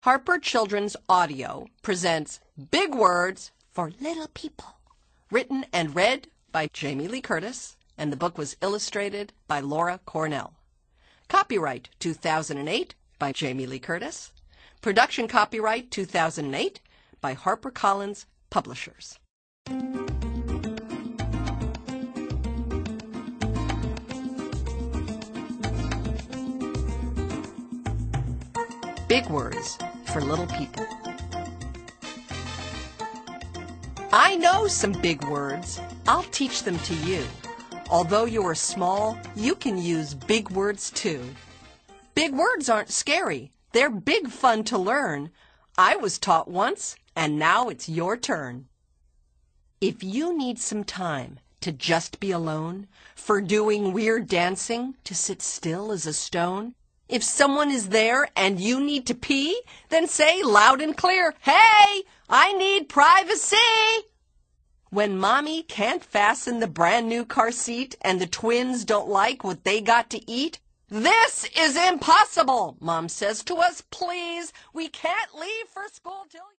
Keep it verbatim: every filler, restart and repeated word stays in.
Harper Children's Audio presents Big Words for Little People, written and read by Jamie Lee Curtis, and the book was illustrated by Laura Cornell. Copyright two thousand eight by Jamie Lee Curtis. Production copyright two thousand eight by HarperCollins Publishers. Big Words for Little People. I know some big words. I'll teach them to you. Although you are small, you can use big words too. Big words aren't scary. They're big fun to learn. I was taught once, and now it's your turn. If you need some time to just be alone, for doing weird dancing, to sit still as a stone, if someone is there and you need to pee, then say loud and clear, "Hey, I need privacy!" When Mommy can't fasten the brand new car seat and the twins don't like what they got to eat, "This is impossible," Mom says to us, "Please, we can't leave for school till..."